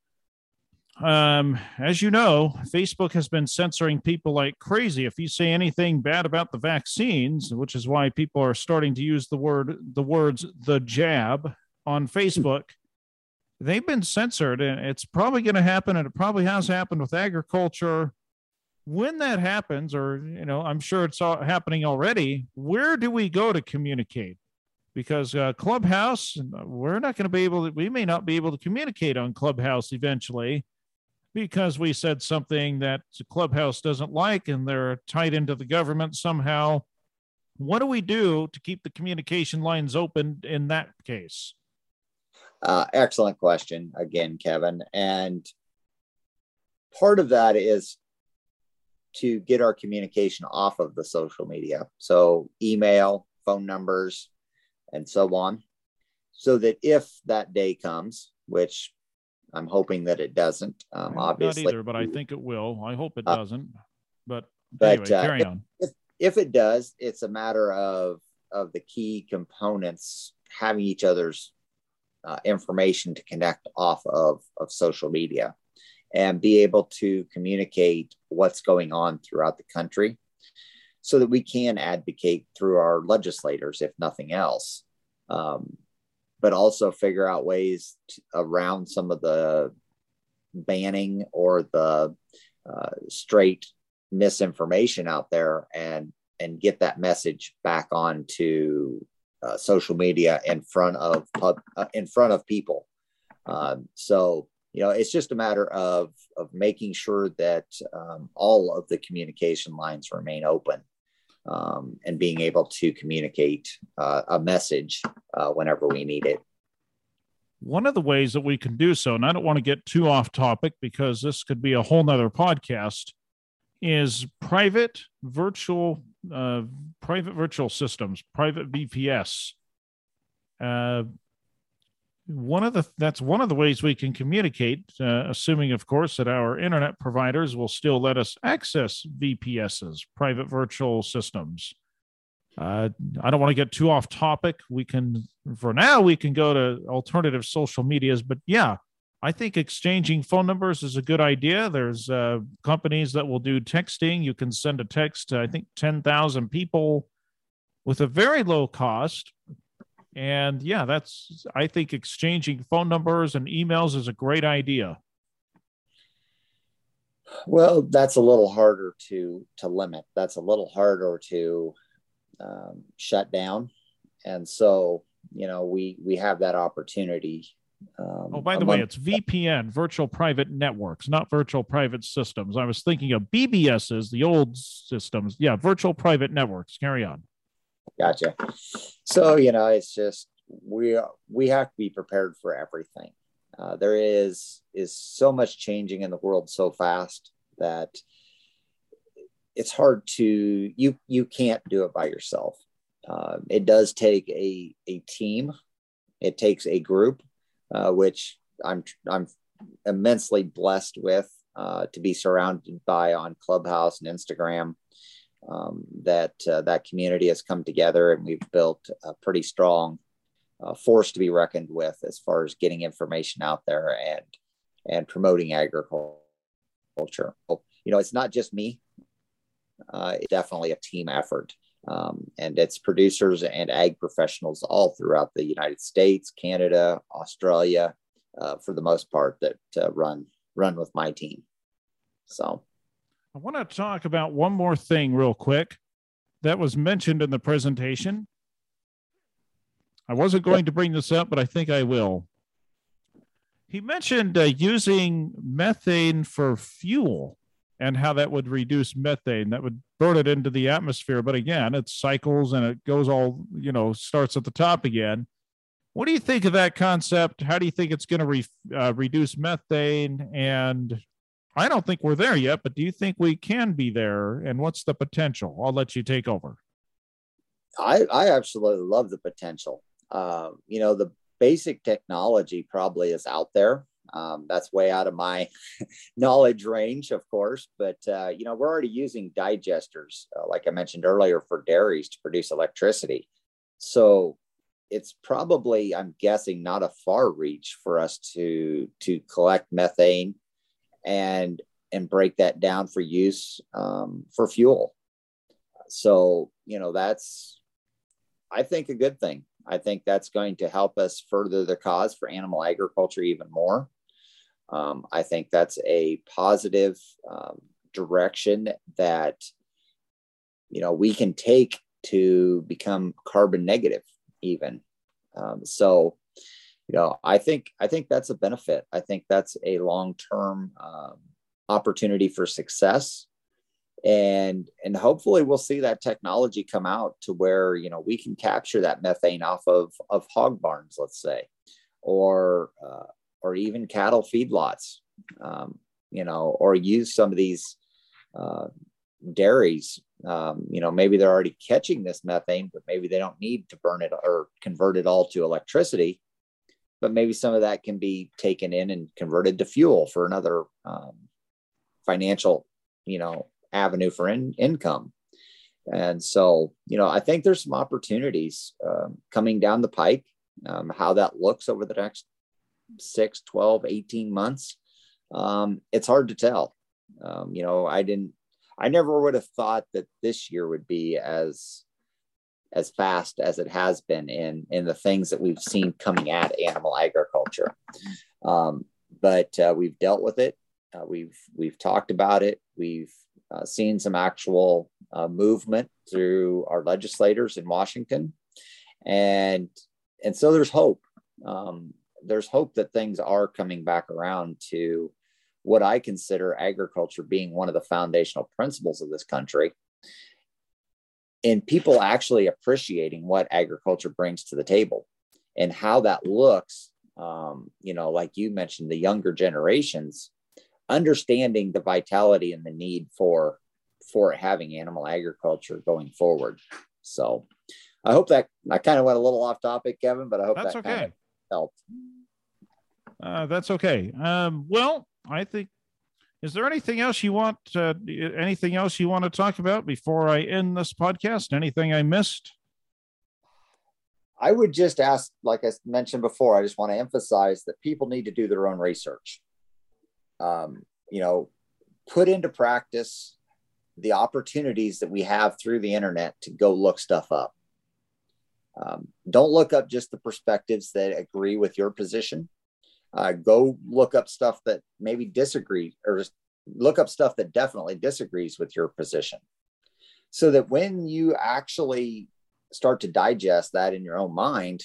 As you know, Facebook has been censoring people like crazy. If you say anything bad about the vaccines, which is why people are starting to use the words "the jab" on Facebook, they've been censored, and it's probably going to happen, and it probably has happened with agriculture. When that happens, or I'm sure it's all happening already, where do we go to communicate? Because Clubhouse, we're not going to be able to. We may not be able to communicate on Clubhouse eventually, because we said something that Clubhouse doesn't like, and they're tied into the government somehow. What do we do to keep the communication lines open in that case? Excellent question again, Kevin. And part of that is to get our communication off of the social media. So email, phone numbers, and so on. So that if that day comes, which I'm hoping that it doesn't, obviously. Not either, but I think it will. I hope it doesn't. But anyway, carry on. If it does, it's a matter of the key components having each other's information to connect off of social media and be able to communicate what's going on throughout the country, so that we can advocate through our legislators, if nothing else, but also figure out ways around some of the banning or the straight misinformation out there, and get that message back onto social media in front of people. So it's just a matter of making sure that all of the communication lines remain open, and being able to communicate a message whenever we need it. One of the ways that we can do so, and I don't want to get too off topic because this could be a whole nother podcast, is private virtual systems, private VPS. That's one of the ways we can communicate, assuming, of course, that our internet providers will still let us access VPSs, private virtual systems. I don't want to get too off topic. For now, we can go to alternative social medias, but yeah, I think exchanging phone numbers is a good idea. There's companies that will do texting. You can send a text to, I think, 10,000 people with a very low cost. And yeah, I think exchanging phone numbers and emails is a great idea. Well, that's a little harder to limit. That's a little harder to shut down. And so, we have that opportunity. By the way, it's VPN, virtual private networks, not virtual private systems. I was thinking of BBSs, the old systems. Yeah, virtual private networks. Carry on. Gotcha. So, it's just, we have to be prepared for everything. There is so much changing in the world so fast that it's hard to, you can't do it by yourself. It does take a team. It takes a group, which I'm immensely blessed with, to be surrounded by on Clubhouse and Instagram. That community has come together, and we've built a pretty strong force to be reckoned with as far as getting information out there and promoting agriculture. It's not just me. It's definitely a team effort. And it's producers and ag professionals all throughout the United States, Canada, Australia, for the most part, that run with my team. So I want to talk about one more thing real quick that was mentioned in the presentation. I wasn't going to bring this up, but I think I will. He mentioned using methane for fuel and how that would reduce methane. That would burn it into the atmosphere. But again, it cycles and it goes all, starts at the top again. What do you think of that concept? How do you think it's going to reduce methane? And I don't think we're there yet, but do you think we can be there? And what's the potential? I'll let you take over. I absolutely love the potential. The basic technology probably is out there. That's way out of my knowledge range, of course, but we're already using digesters, like I mentioned earlier, for dairies to produce electricity. So it's probably, I'm guessing, not a far reach for us to collect methane and break that down for use for fuel. So, that's, I think, a good thing. I think that's going to help us further the cause for animal agriculture even more. I think that's a positive direction that, we can take to become carbon negative even. So, I think that's a benefit. I think that's a long-term opportunity for success. And hopefully we'll see that technology come out to where, we can capture that methane off of hog barns, let's say, or even cattle feedlots, or use some of these dairies. Maybe they're already catching this methane, but maybe they don't need to burn it or convert it all to electricity. But maybe some of that can be taken in and converted to fuel for another financial, avenue for income. And so, I think there's some opportunities coming down the pike. How that looks over the next 6, 12, 18 months. It's hard to tell. I never would have thought that this year would be as fast as it has been in the things that we've seen coming at animal agriculture. But we've dealt with it. We've talked about it. We've seen some actual movement through our legislators in Washington. And so there's hope. There's hope that things are coming back around to what I consider agriculture being one of the foundational principles of this country, and people actually appreciating what agriculture brings to the table and how that looks. Like you mentioned, the younger generations understanding the vitality and the need for having animal agriculture going forward. So I hope that I kind of went a little off topic, Kevin, but I hope that's that okay. kind of helped. That's okay. Well, I think, is there anything else you want to talk about before I end this podcast? Anything I missed? I would just ask, like I mentioned before, I just want to emphasize that people need to do their own research. Put into practice the opportunities that we have through the internet to go look stuff up. Don't look up just the perspectives that agree with your position. Go look up stuff that maybe disagree, or look up stuff that definitely disagrees with your position, so that when you actually start to digest that in your own mind,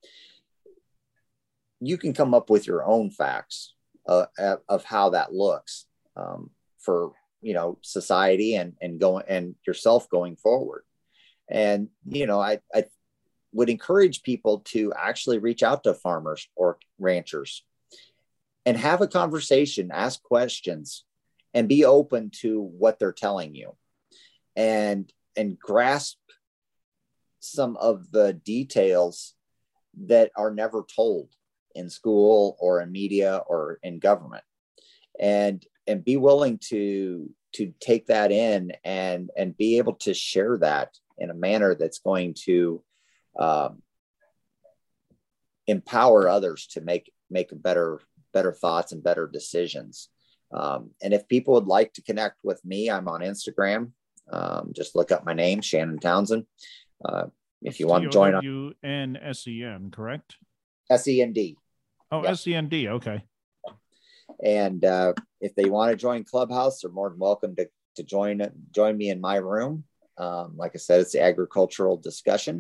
you can come up with your own facts of how that looks for society and going and yourself going forward. And I would encourage people to actually reach out to farmers or ranchers and have a conversation, ask questions, and be open to what they're telling you, and grasp some of the details that are never told in school or in media or in government, and be willing to take that in and be able to share that in a manner that's going to empower others to make better thoughts and better decisions. And if people would like to connect with me, I'm on Instagram. Just look up my name, Shannon Townsend. If you want to join on UNSEN, correct? SEND. Oh, yep. SEND. Okay. And if they want to join Clubhouse, they're more than welcome to join me in my room. Like I said, it's the agricultural discussion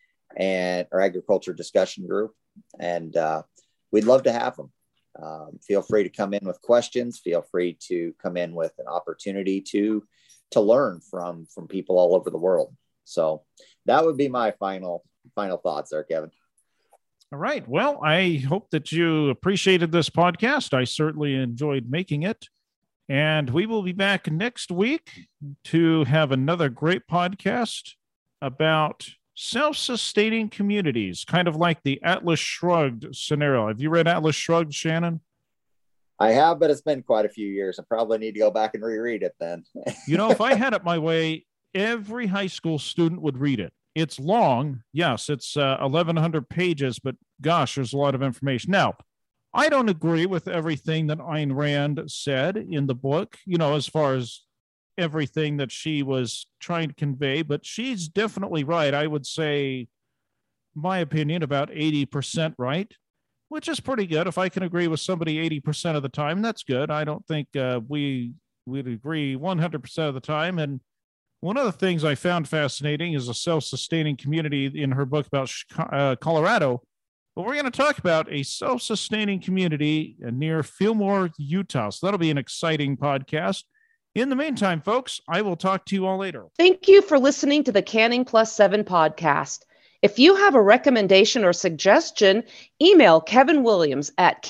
or agriculture discussion group. And we'd love to have them. Feel free to come in with questions. Feel free to come in with an opportunity to learn from people all over the world. So that would be my final thoughts there, Kevin. All right. Well, I hope that you appreciated this podcast. I certainly enjoyed making it. And we will be back next week to have another great podcast about self-sustaining communities, kind of like the Atlas Shrugged scenario. Have you read Atlas Shrugged, Shannon? I have, but it's been quite a few years. I probably need to go back and reread it then. If I had it my way, every high school student would read it. It's long. Yes, it's 1,100 pages, but gosh, there's a lot of information. Now, I don't agree with everything that Ayn Rand said in the book, as far as everything that she was trying to convey, but she's definitely right. I would say, my opinion, about 80% right, which is pretty good. If I can agree with somebody 80% of the time, that's good. I don't think we would agree 100% of the time. And one of the things I found fascinating is a self-sustaining community in her book about Colorado. But we're going to talk about a self-sustaining community near Fillmore, Utah. So that'll be an exciting podcast. In the meantime, folks, I will talk to you all later. Thank you for listening to the Canning Plus 7 podcast. If you have a recommendation or suggestion, email Kevin Williams at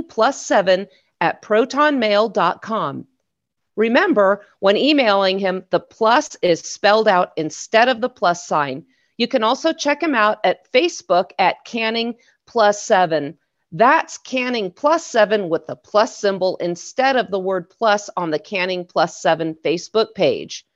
canningplus7@protonmail.com. Remember, when emailing him, the plus is spelled out instead of the plus sign. You can also check him out at Facebook at Canning Plus 7. That's Canning Plus 7 with the plus symbol instead of the word plus on the Canning Plus 7 Facebook page.